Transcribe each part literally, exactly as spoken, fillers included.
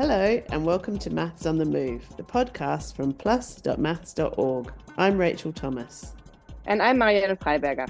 Hello and welcome to Maths on the Move, the podcast from plus dot maths dot org. I'm Rachel Thomas. And I'm Marianne Freiberger.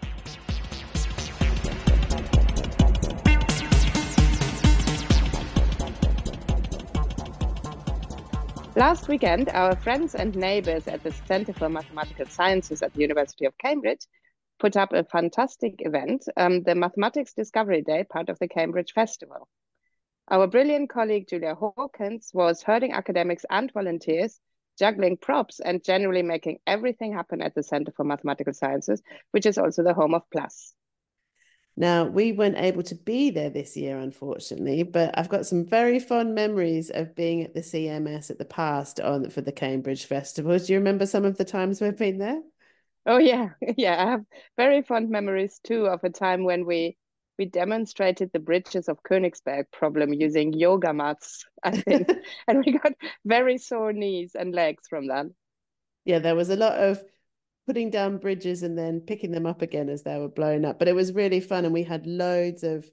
Last weekend, our friends and neighbors at the Centre for Mathematical Sciences at the University of Cambridge put up a fantastic event, um, the Mathematics Discovery Day, part of the Cambridge Festival. Our brilliant colleague Julia Hawkins was herding academics and volunteers, juggling props and generally making everything happen at the Centre for Mathematical Sciences, which is also the home of PLUS. Now, we weren't able to be there this year, unfortunately, but I've got some very fond memories of being at the C M S at the past on for the Cambridge Festival. Do you remember some of the times we've been there? Oh, yeah. Yeah, I have very fond memories, too, of a time when we we demonstrated the bridges of Königsberg problem using yoga mats, I think, and we got very sore knees and legs from that. Yeah, there was a lot of putting down bridges and then picking them up again as they were blown up. But it was really fun, and we had loads of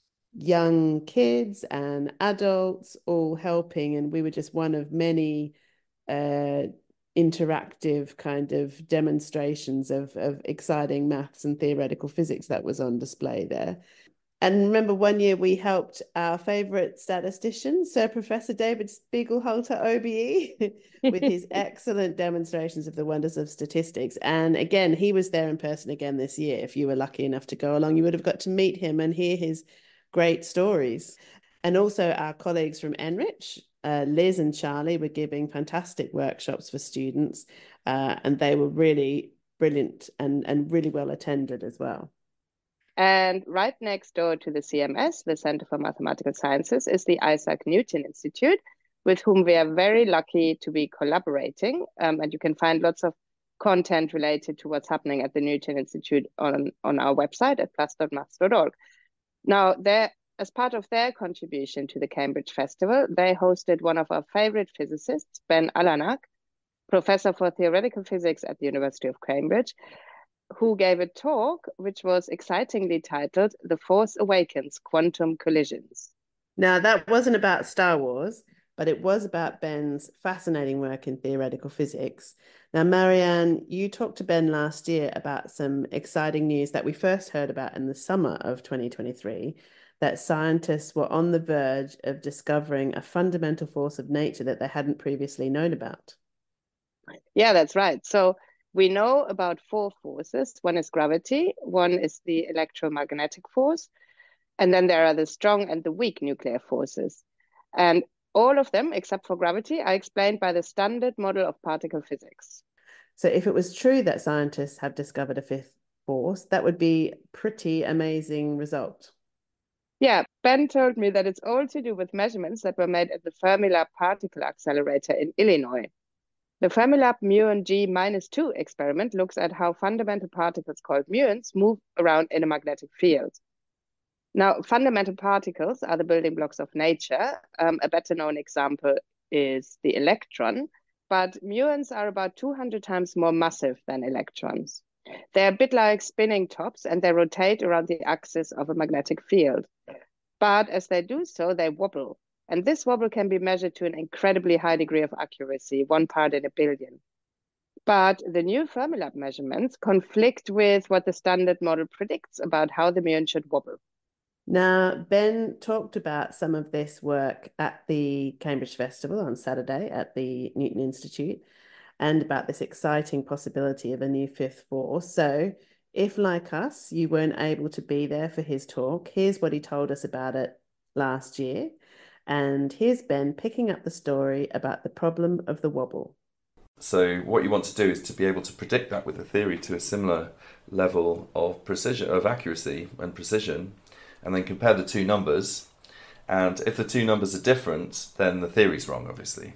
young kids and adults all helping, and we were just one of many uh, interactive kind of demonstrations of, of exciting maths and theoretical physics that was on display there. And remember, one year we helped our favourite statistician, Sir Professor David Spiegelhalter, O B E, with his excellent demonstrations of the wonders of statistics. And again, he was there in person again this year. If you were lucky enough to go along, you would have got to meet him and hear his great stories. And also our colleagues from Enrich, uh, Liz and Charlie, were giving fantastic workshops for students. Uh, and they were really brilliant and, and really well attended as well. And right next door to the C M S, the Center for Mathematical Sciences, is the Isaac Newton Institute, with whom we are very lucky to be collaborating. Um, and you can find lots of content related to what's happening at the Newton Institute on, on our website at plus dot maths dot org. Now, as part of their contribution to the Cambridge Festival, they hosted one of our favorite physicists, Ben Alanak, professor for theoretical physics at the University of Cambridge, who gave a talk which was excitingly titled The Force Awakens, Quantum Collisions. Now, that wasn't about Star Wars, but it was about Ben's fascinating work in theoretical physics. Now, Marianne, you talked to Ben last year about some exciting news that we first heard about in the summer of twenty twenty-three, that scientists were on the verge of discovering a fundamental force of nature that they hadn't previously known about. Yeah, that's right. So we know about four forces. One is gravity, one is the electromagnetic force, and then there are the strong and the weak nuclear forces. And all of them, except for gravity, are explained by the standard model of particle physics. So if it was true that scientists have discovered a fifth force, that would be a pretty amazing result. Yeah, Ben told me that it's all to do with measurements that were made at the Fermilab Particle Accelerator in Illinois. The Fermilab muon G minus two experiment looks at how fundamental particles called muons move around in a magnetic field. Now, fundamental particles are the building blocks of nature. Um, a better known example is the electron, but muons are about two hundred times more massive than electrons. They're a bit like spinning tops, and they rotate around the axis of a magnetic field. But as they do so, they wobble. And this wobble can be measured to an incredibly high degree of accuracy, one part in a billion. But the new Fermilab measurements conflict with what the standard model predicts about how the muon should wobble. Now, Ben talked about some of this work at the Cambridge Festival on Saturday at the Newton Institute, and about this exciting possibility of a new fifth force. So if, like us, you weren't able to be there for his talk, here's what he told us about it last year. And here's Ben picking up the story about the problem of the wobble. So what you want to do is to be able to predict that with a theory to a similar level of precision, of accuracy and precision, and then compare the two numbers. And if the two numbers are different, then the theory's wrong, obviously.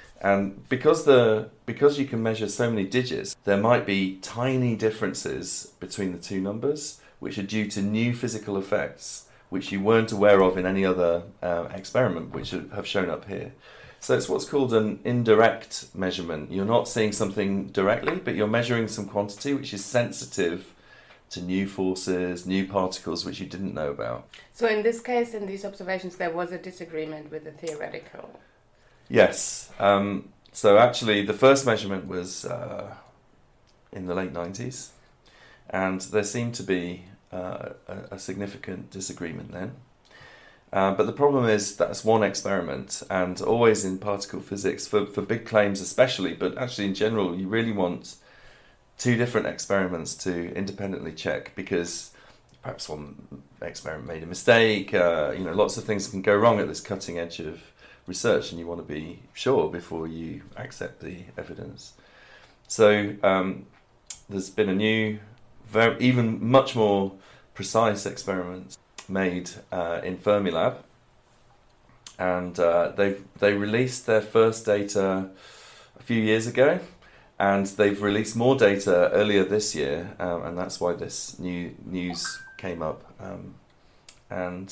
And because the because you can measure so many digits, there might be tiny differences between the two numbers, which are due to new physical effects, which you weren't aware of in any other uh, experiment, which have shown up here. So it's what's called an indirect measurement. You're not seeing something directly, but you're measuring some quantity which is sensitive to new forces, new particles which you didn't know about. So in this case, in these observations, there was a disagreement with the theoretical. Yes. Um, so actually, the first measurement was uh, in the late nineties, and there seemed to be uh, a, a significant disagreement then. Uh, but the problem is that's one experiment, and always in particle physics, for, for big claims especially, but actually in general, you really want two different experiments to independently check, because perhaps one experiment made a mistake. Uh, you know, lots of things can go wrong at this cutting edge of research, and you want to be sure before you accept the evidence. So um, there's been a new, very, even much more precise experiment made uh, in Fermilab, and uh, they they released their first data a few years ago. And they've released more data earlier this year, um, and that's why this new news came up. Um, and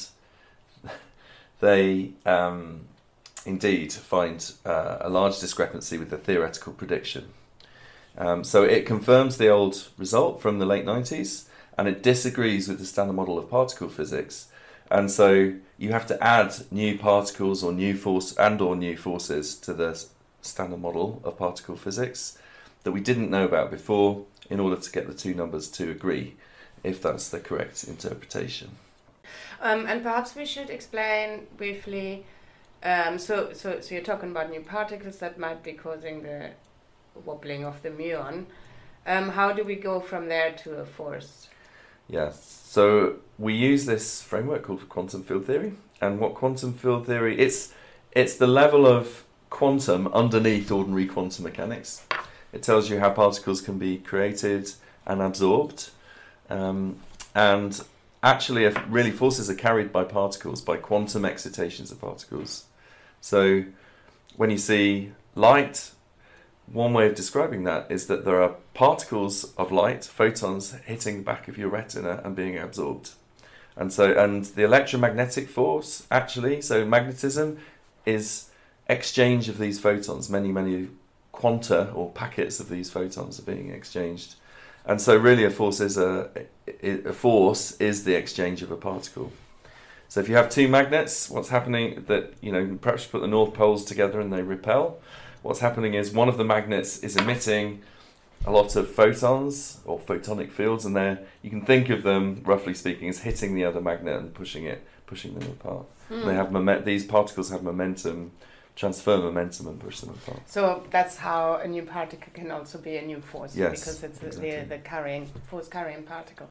they um, indeed find uh, a large discrepancy with the theoretical prediction. Um, so it confirms the old result from the late nineties, and it disagrees with the standard model of particle physics. And so you have to add new particles or new force and or new forces to the standard model of particle physics that we didn't know about before, in order to get the two numbers to agree, if that's the correct interpretation. Um, and perhaps we should explain briefly, um, so, so, so you're talking about new particles that might be causing the wobbling of the muon. Um, how do we go from there to a force? Yes, so we use this framework called quantum field theory, and what quantum field theory, it's, it's the level of quantum underneath ordinary quantum mechanics. It tells you how particles can be created and absorbed. Um, and actually, really, forces are carried by particles, by quantum excitations of particles. So when you see light, one way of describing that is that there are particles of light, photons, hitting the back of your retina and being absorbed. And so, and the electromagnetic force, actually, so magnetism is exchange of these photons, many, many quanta or packets of these photons are being exchanged, and so really a force is a a force is the exchange of a particle. So if you have two magnets, what's happening that you know perhaps you put the north poles together and they repel. What's happening is one of the magnets is emitting a lot of photons or photonic fields, and they you can think of them roughly speaking as hitting the other magnet and pushing it, pushing them apart. Mm. And they have moment. These particles have momentum. Transfer momentum and push them apart. So that's how a new particle can also be a new force, yes, because it's exactly. the, the carrying force carrying particle.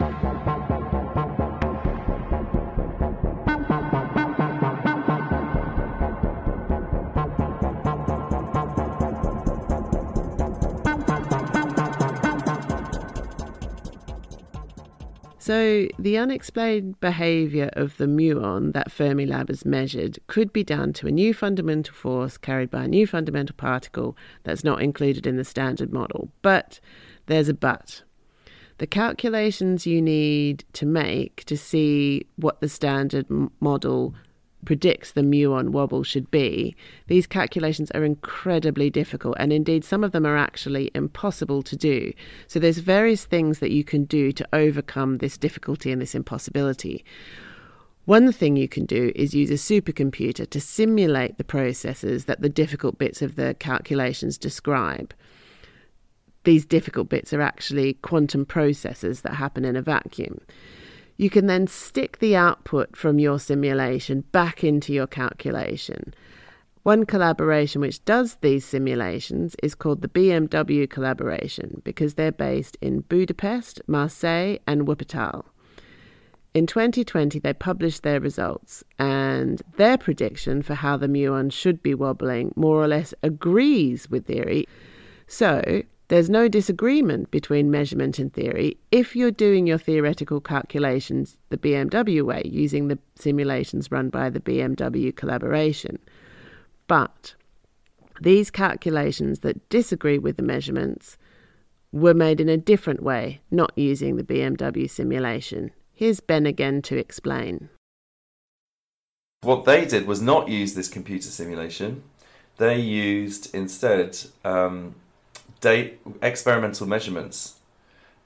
So the unexplained behaviour of the muon that Fermilab has measured could be down to a new fundamental force carried by a new fundamental particle that's not included in the standard model. But there's a but. The calculations you need to make to see what the standard m- model predicts the muon wobble should be, these calculations are incredibly difficult, and indeed some of them are actually impossible to do. So there's various things that you can do to overcome this difficulty and this impossibility. One thing you can do is use a supercomputer to simulate the processes that the difficult bits of the calculations describe. These difficult bits are actually quantum processes that happen in a vacuum. You can then stick the output from your simulation back into your calculation. One collaboration which does these simulations is called the B M W collaboration, because they're based in Budapest, Marseille and Wuppertal. In twenty twenty, they published their results, and their prediction for how the muon should be wobbling more or less agrees with theory. So there's no disagreement between measurement and theory if you're doing your theoretical calculations the B M W way, using the simulations run by the B M W collaboration. But these calculations that disagree with the measurements were made in a different way, not using the B M W simulation. Here's Ben again to explain. What they did was not use this computer simulation. They used instead um, date, experimental measurements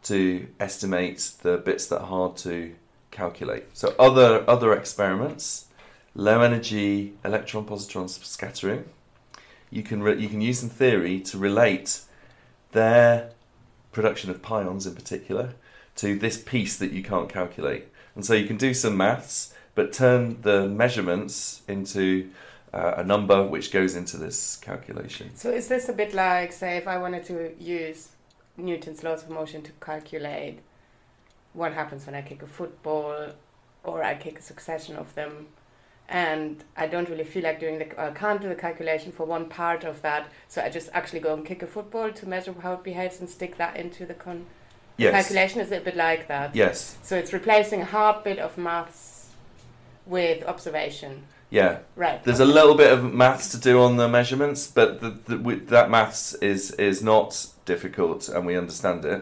to estimate the bits that are hard to calculate. So other other experiments, low energy electron positron scattering, you can re- you can use in theory to relate their production of pions in particular to this piece that you can't calculate. And so you can do some maths, but turn the measurements into uh, a number which goes into this calculation. So is this a bit like, say, if I wanted to use Newton's laws of motion to calculate what happens when I kick a football or I kick a succession of them, and I don't really feel like doing the, or can't do the calculation for one part of that, so I just actually go and kick a football to measure how it behaves and stick that into the con- Yes. calculation. Is it a bit like that? Yes. So it's replacing a hard bit of maths with observation. Yeah. Right. There's okay. a little bit of maths to do on the measurements, but the, the, with that maths is is not difficult, and we understand it.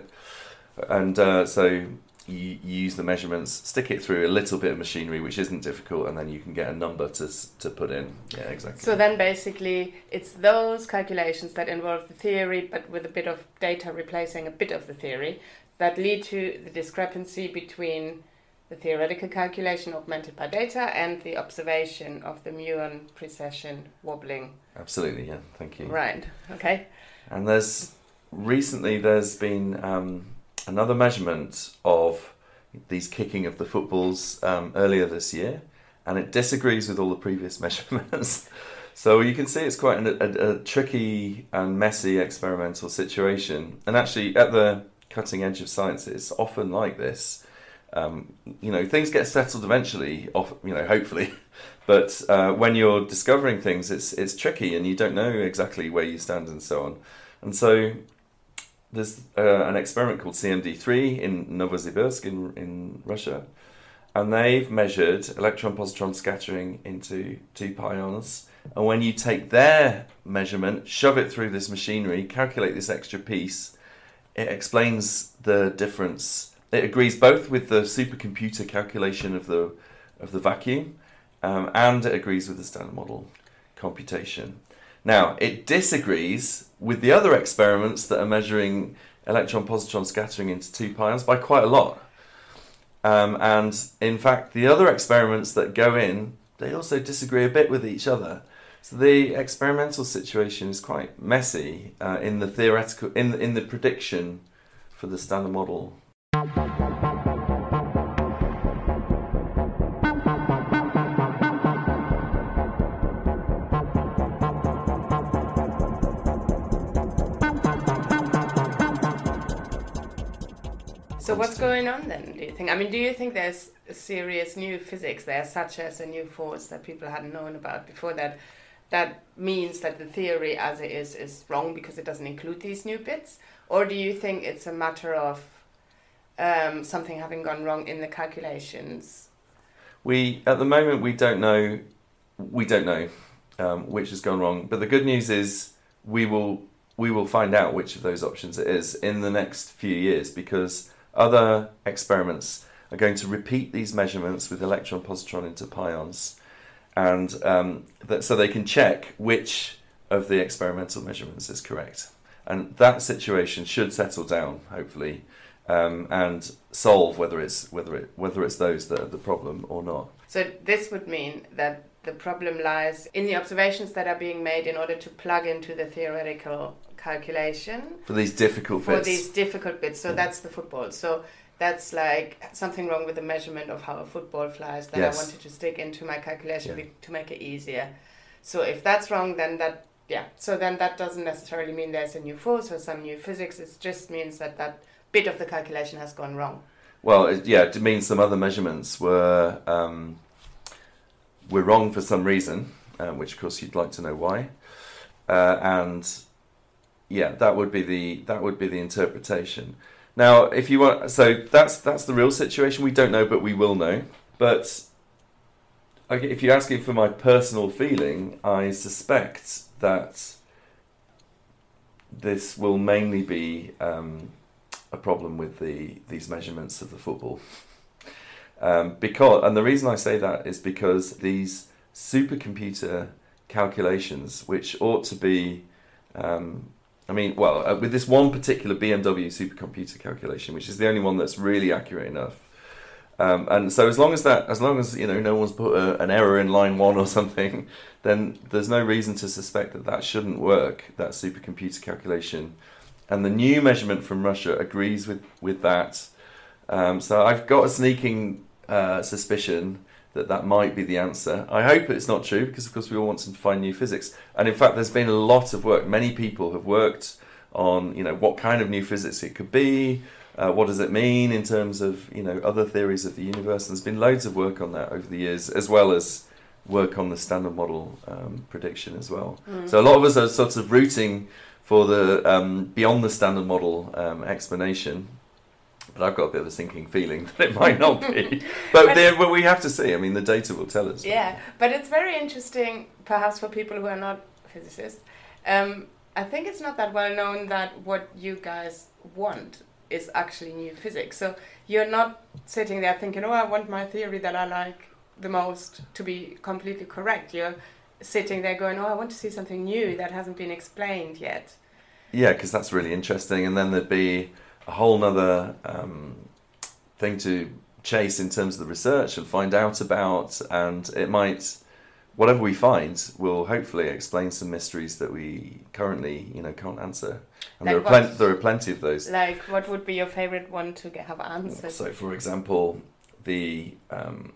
And uh, so you, you use the measurements, stick it through a little bit of machinery, which isn't difficult, and then you can get a number to to put in. Yeah, exactly. So then basically it's those calculations that involve the theory, but with a bit of data replacing a bit of the theory, that lead to the discrepancy between the theoretical calculation augmented by data and the observation of the muon precession wobbling. Absolutely, yeah. Thank you. Right. Okay. And there's recently there's been um, another measurement of these kicking of the footballs um, earlier this year, and it disagrees with all the previous measurements. So you can see it's quite an, a, a tricky and messy experimental situation. And actually, at the cutting edge of science, it's often like this. Um, you know, things get settled eventually, off, you know, hopefully. But uh, when you're discovering things, it's it's tricky, and you don't know exactly where you stand and so on. And so there's uh, an experiment called C M D three in Novosibirsk in in Russia, and they've measured electron-positron scattering into two pions. And when you take their measurement, shove it through this machinery, calculate this extra piece, it explains the difference. It agrees both with the supercomputer calculation of the of the vacuum, um, and it agrees with the standard model computation. Now, it disagrees with the other experiments that are measuring electron-positron scattering into two pions by quite a lot. Um, and in fact, the other experiments that go in, they also disagree a bit with each other. So the experimental situation is quite messy uh, in the theoretical, in in the prediction for the standard model. So what's going on then, do you think? I mean, do you think there's a serious new physics there, such as a new force that people hadn't known about before, that that means that the theory as it is is wrong because it doesn't include these new bits? Or do you think it's a matter of um, something having gone wrong in the calculations? We, at the moment, we don't know, we don't know um, which has gone wrong. But the good news is we will we will find out which of those options it is in the next few years, because other experiments are going to repeat these measurements with electron-positron into pions, and um, that, so they can check which of the experimental measurements is correct. And that situation should settle down, hopefully, um, and solve whether it's whether it whether it's those that are the problem or not. So this would mean that the problem lies in the observations that are being made in order to plug into the theoretical calculation For these difficult for bits. these difficult bits. So Yeah. that's the football. So that's like something wrong with the measurement of how a football flies that Yes. I wanted to stick into my calculation Yeah. be- to make it easier. So if that's wrong, then that, yeah. So then that doesn't necessarily mean there's a new force or some new physics. It just means that that bit of the calculation has gone wrong. Well, it, yeah, it means some other measurements were um, were wrong for some reason, um, which of course you'd like to know why, uh, and yeah, that would be the that would be the interpretation. Now, if you want, so that's that's the real situation. We don't know, but we will know. But okay, if you're asking for my personal feeling, I suspect that this will mainly be um, a problem with the these measurements of the football. Um, because, and the reason I say that is because these supercomputer calculations, which ought to be um, I mean, well, uh, with this one particular B M W supercomputer calculation, which is the only one that's really accurate enough. Um, and so as long as that, as long as, you know, no one's put a, an error in line one or something, then there's no reason to suspect that that shouldn't work, that supercomputer calculation. And the new measurement from Russia agrees with, with that. Um, so I've got a sneaking uh, suspicion that that might be the answer. I hope it's not true, because of course we all want to find new physics. And in fact, there's been a lot of work. Many people have worked on, you know, what kind of new physics it could be. Uh, what does it mean in terms of, you know, other theories of the universe? There's been loads of work on that over the years, as well as work on the standard model um, prediction as well. Mm. So a lot of us are sort of rooting for the um, beyond the standard model um, explanation, but I've got a bit of a sinking feeling that it might not be. But, but, there, but we have to see. I mean, the data will tell us. Yeah, but it's very interesting, perhaps for people who are not physicists. Um, I think it's not that well known that what you guys want is actually new physics. So you're not sitting there thinking, oh, I want my theory that I like the most to be completely correct. You're sitting there going, oh, I want to see something new that hasn't been explained yet. Yeah, because that's really interesting. And then there'd be a whole nother um, thing to chase in terms of the research and find out about. And it might, whatever we find, will hopefully explain some mysteries that we currently, you know, can't answer. And like there are plenty. There are plenty of those. Like, what would be your favorite one to get, have answered? So, for example, the um,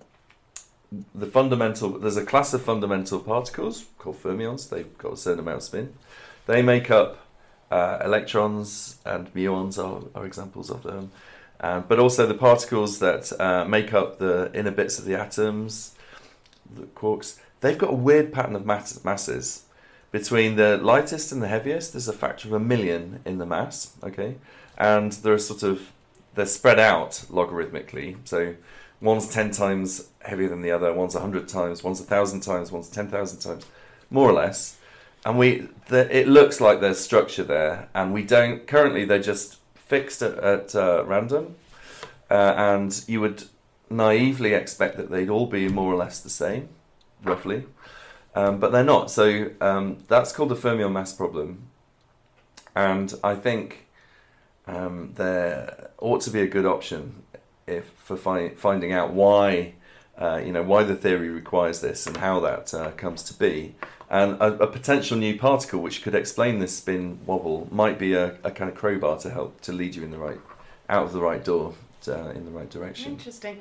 the fundamental. There's a class of fundamental particles called fermions. They've got a certain amount of spin. They make up uh, electrons, and muons are, are examples of them. Um, but also the particles that uh, make up the inner bits of the atoms, the quarks. They've got a weird pattern of mass- masses. Between the lightest and the heaviest, there's a factor of a million in the mass, okay? And they're sort of, they're spread out logarithmically. So one's ten times heavier than the other, one's one hundred times, one's one thousand times, one's ten thousand times, more or less. And we, the, it looks like there's structure there, and we don't, currently they're just fixed at, at uh, random. Uh, and you would naively expect that they'd all be more or less the same, roughly. Um, but they're not. So um, that's called the fermion mass problem. And I think um, there ought to be a good option if for fi- finding out why, uh, you know, why the theory requires this and how that uh, comes to be. And a, a potential new particle which could explain this spin wobble might be a, a kind of crowbar to help to lead you in the right, out of the right door, uh, in the right direction. Interesting.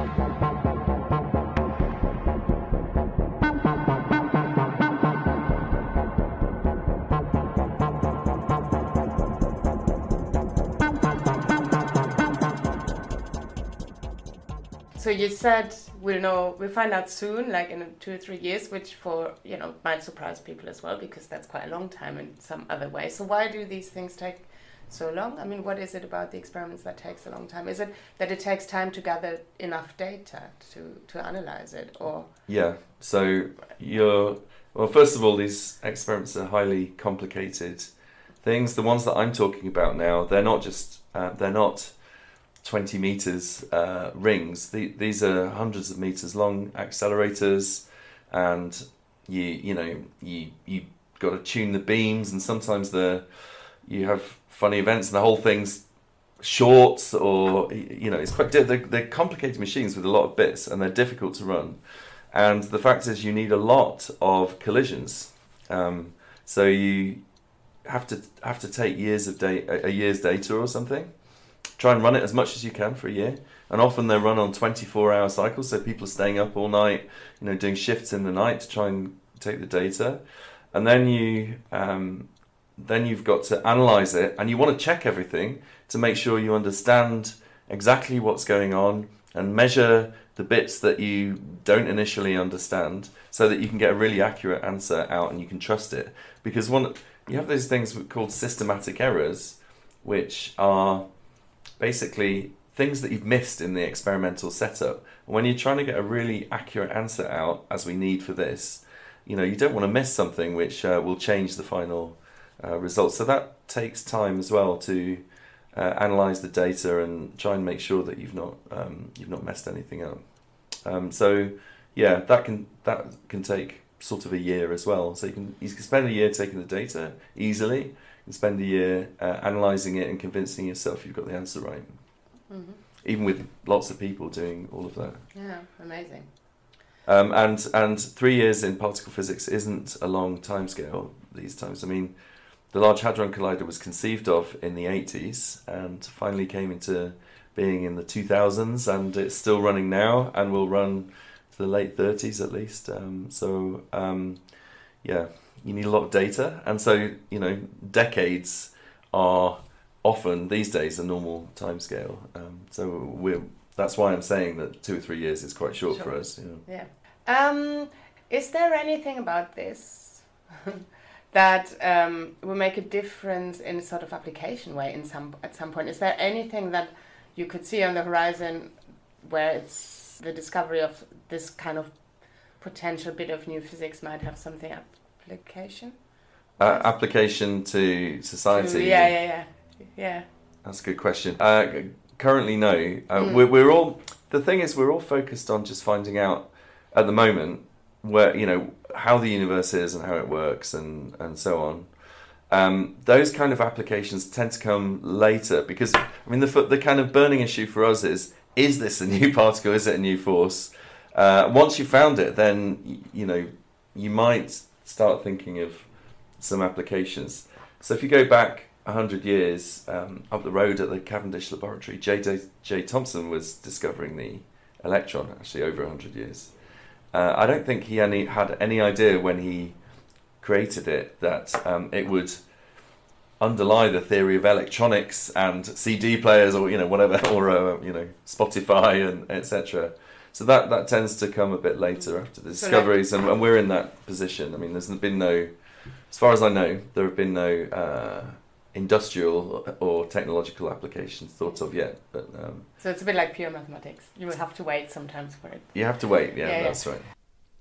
So you said we'll know, we'll find out soon, like in two or three years, which for, you know, might surprise people as well, because that's quite a long time in some other way. So why do these things take so long? I mean, what is it about the experiments that takes a long time? Is it that it takes time to gather enough data to, to analyze it, or? Yeah, so you're, well, first of all, these experiments are highly complicated things. The ones that I'm talking about now, they're not just, uh, they're not twenty meters uh, rings. The, these are hundreds of meters long accelerators, and you you know you you got to tune the beams, and sometimes the you have funny events, and the whole thing's shorts, or you know it's quite they're, they're complicated machines with a lot of bits, and they're difficult to run. And the fact is, you need a lot of collisions, um, so you have to have to take years of data, a year's data or something. Try and run it as much as you can for a year, and often they're run on twenty-four hour cycles, so people are staying up all night, you know, doing shifts in the night to try and take the data, and then you um, then you've got to analyze it, and you want to check everything to make sure you understand exactly what's going on and measure the bits that you don't initially understand, so that you can get a really accurate answer out and you can trust it. Because one, you have those things called systematic errors, which are basically things that you've missed in the experimental setup. And when you're trying to get a really accurate answer out, as we need for this, you know, you don't want to miss something which uh, will change the final uh, results. So that takes time as well to uh, analyze the data and try and make sure that you've not um, you've not messed anything up. Um, so yeah, that can that can take sort of a year as well. So you can you can spend a year taking the data easily. and spend a year uh, analysing it and convincing yourself you've got the answer right. Mm-hmm. Even with lots of people doing all of that. Yeah, amazing. Um, and and three years in particle physics isn't a long timescale these times. I mean, the Large Hadron Collider was conceived of in the eighties and finally came into being in the two thousands, and it's still running now and will run to the late thirties at least. Um, so, um, yeah, you need a lot of data. And so, you know, decades are often, these days, a normal timescale. Um, so we're, that's why I'm saying that two or three years is quite short sure. for us. You know. Yeah. Um, is there anything about this that um, will make a difference in sort of application way in some at some point? Is there anything that you could see on the horizon where it's the discovery of this kind of potential bit of new physics might have something application? Uh, application to society? To, yeah, yeah, yeah, yeah. That's a good question. Uh, currently, no. Uh, mm. we're, we're all. The thing is, we're all focused on just finding out at the moment where, you know, how the universe is and how it works and and so on. Um, those kind of applications tend to come later because, I mean, the the kind of burning issue for us is, is this a new particle? Is it a new force? Uh, once you've found it, then, you know, you might start thinking of some applications. So if you go back one hundred years, um, up the road at the Cavendish Laboratory, J. J. Thomson was discovering the electron, actually over one hundred years. Uh, I don't think he any, had any idea when he created it that um, it would underlie the theory of electronics and C D players, or you know whatever, or uh, you know Spotify and et cetera. So that that tends to come a bit later after the discoveries, and, and we're in that position. I mean, there's been no, as far as I know, there have been no uh, industrial or technological applications thought of yet. But um, so it's a bit like pure mathematics. You will have to wait sometimes for it. You have to wait. Yeah, yeah that's yeah. right.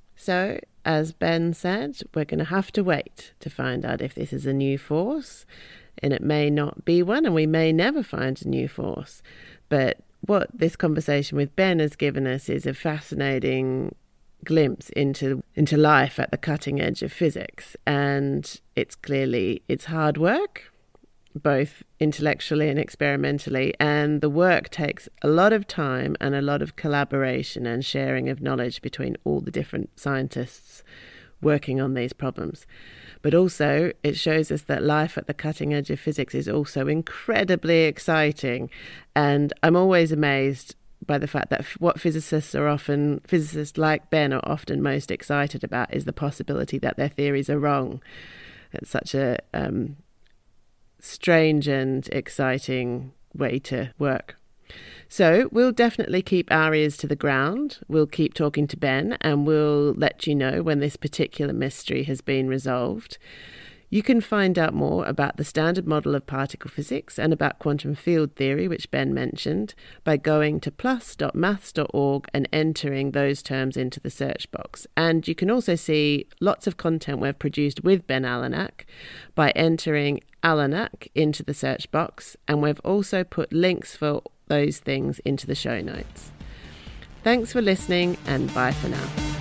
So, as Ben said, we're going to have to wait to find out if this is a new force, and it may not be one, and we may never find a new force. But what this conversation with Ben has given us is a fascinating glimpse into into life at the cutting edge of physics, and it's clearly it's hard work, both intellectually and experimentally, and the work takes a lot of time and a lot of collaboration and sharing of knowledge between all the different scientists working on these problems. But also it shows us that life at the cutting edge of physics is also incredibly exciting, and I'm always amazed by the fact that what physicists are often physicists like Ben are often most excited about is the possibility that their theories are wrong. It's such a um strange and exciting way to work. So we'll definitely keep our ears to the ground. We'll keep talking to Ben, and we'll let you know when this particular mystery has been resolved. You can find out more about the standard model of particle physics and about quantum field theory, which Ben mentioned, by going to plus dot maths dot org and entering those terms into the search box. And you can also see lots of content we've produced with Ben Allanach by entering Allanach into the search box, and we've also put links for those things into the show notes. Thanks for listening, and bye for now.